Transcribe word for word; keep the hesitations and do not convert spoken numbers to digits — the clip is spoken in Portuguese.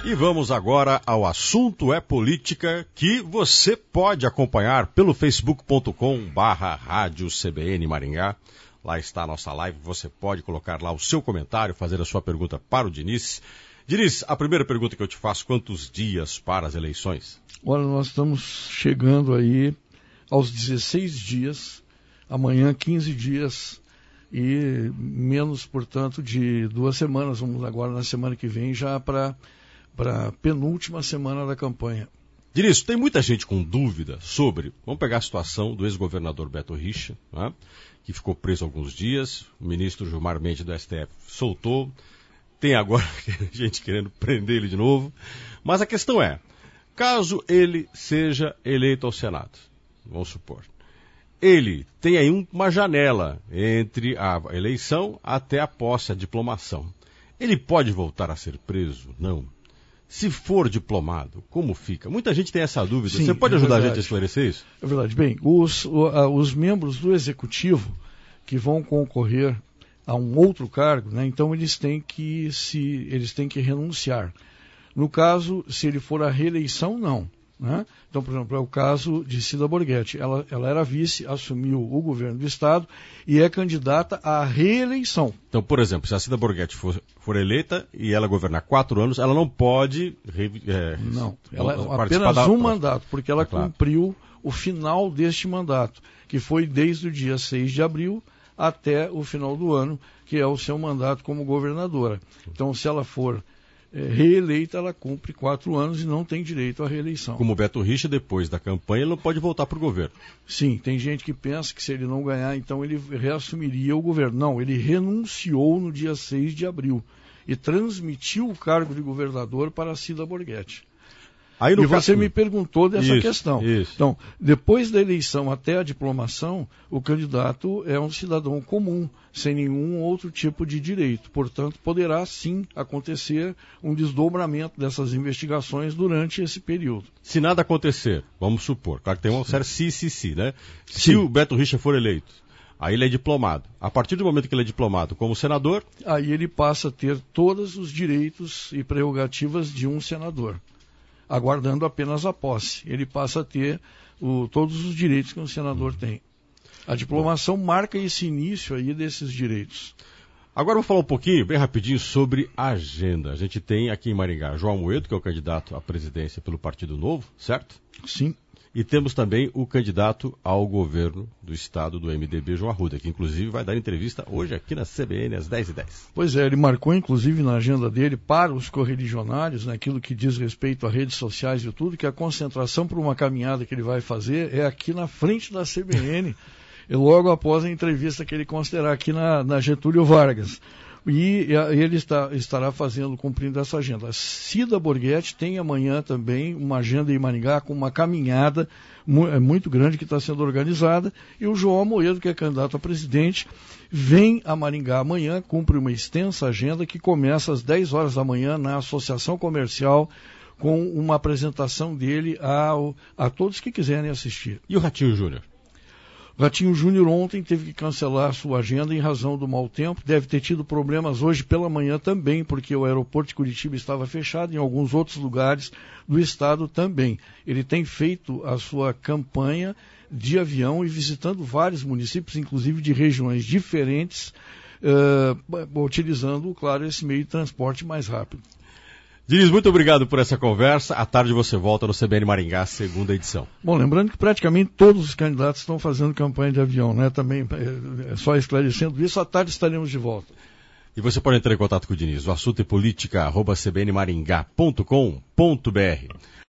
E vamos agora ao Assunto é Política, que você pode acompanhar pelo facebook ponto com barra rádio C B N Maringá. Lá está a nossa live, você pode colocar lá o seu comentário, fazer a sua pergunta para o Diniz. Diniz, a primeira pergunta que eu te faço, quantos dias para as eleições? Olha, nós estamos chegando aí aos dezesseis dias, amanhã quinze dias e menos, portanto, de duas semanas. Vamos agora na semana que vem já para para a penúltima semana da campanha. Diniz, tem muita gente com dúvida sobre, vamos pegar a situação do ex-governador Beto Richa, né, que ficou preso alguns dias, o ministro Gilmar Mendes do S T F soltou, tem agora gente querendo prender ele de novo, mas a questão é, caso ele seja eleito ao Senado, vamos supor, ele tem aí uma janela entre a eleição até a posse, a diplomação. Ele pode voltar a ser preso? Não. Se for diplomado, como fica? Muita gente tem essa dúvida. Sim, Você pode é ajudar verdade. a gente a esclarecer isso? É verdade. Bem, os, os membros do Executivo que vão concorrer a um outro cargo, né, então eles têm que se eles têm que renunciar. No caso, se ele for a reeleição, não. Né? Então, por exemplo, é o caso de Cida Borghetti. Ela, ela era vice, assumiu o governo do Estado e é candidata à reeleição. Então, por exemplo, se a Cida Borghetti for, for eleita e ela governar quatro anos, ela não pode... É, não, ela participar apenas da... um mandato, porque ela é claro. cumpriu o final deste mandato, que foi desde o dia seis de abril até o final do ano, que é o seu mandato como governadora. Então, se ela for É, reeleita, ela cumpre quatro anos e não tem direito à reeleição. Como o Beto Richa, depois da campanha, ele não pode voltar para o governo. Sim, tem gente que pensa que se ele não ganhar, então ele reassumiria o governo. Não, ele renunciou no dia seis de abril e transmitiu o cargo de governador para a Cida Borghetti. Aí no e você caso... me perguntou dessa isso, questão. Isso. Então, depois da eleição até a diplomação, o candidato é um cidadão comum, sem nenhum outro tipo de direito. Portanto, poderá sim acontecer um desdobramento dessas investigações durante esse período. Se nada acontecer, vamos supor, claro que tem um sério se, se, se, né? Se Sim. o Beto Richa for eleito, aí ele é diplomado. A partir do momento que ele é diplomado como senador... Aí ele passa a ter todos os direitos e prerrogativas de um senador, aguardando apenas a posse. Ele passa a ter o, todos os direitos que um senador tem. A diplomação marca esse início aí desses direitos. Agora eu vou falar um pouquinho, bem rapidinho, sobre a agenda. A gente tem aqui em Maringá João Amoedo, que é o candidato à presidência pelo Partido Novo, certo? Sim. E temos também o candidato ao governo do estado do M D B, João Arruda, que inclusive vai dar entrevista hoje aqui na C B N às dez e dez. Pois é, ele marcou inclusive na agenda dele para os correligionários, naquilo que diz respeito a redes sociais e tudo, que a concentração para uma caminhada que ele vai fazer é aqui na frente da C B N, e logo após a entrevista que ele considerar aqui na, na Getúlio Vargas. E ele está, estará fazendo, cumprindo essa agenda. Cida Borghetti tem amanhã também uma agenda em Maringá com uma caminhada mu- muito grande que está sendo organizada. E o João Amoedo, que é candidato a presidente, vem a Maringá amanhã, cumpre uma extensa agenda que começa às dez horas da manhã na Associação Comercial, com uma apresentação dele ao, a todos que quiserem assistir. E o Ratinho Júnior? Ratinho Júnior ontem teve que cancelar sua agenda em razão do mau tempo, deve ter tido problemas hoje pela manhã também, porque o aeroporto de Curitiba estava fechado, em alguns outros lugares do estado também. Ele tem feito a sua campanha de avião e visitando vários municípios, inclusive de regiões diferentes, uh, utilizando, claro, esse meio de transporte mais rápido. Diniz, muito obrigado por essa conversa. À tarde você volta no C B N Maringá, segunda edição. Bom, lembrando que praticamente todos os candidatos estão fazendo campanha de avião, né? Também, é, só esclarecendo isso, à tarde estaremos de volta. E você pode entrar em contato com o Diniz. O assunto é política, arroba c b n maringá ponto com ponto b r.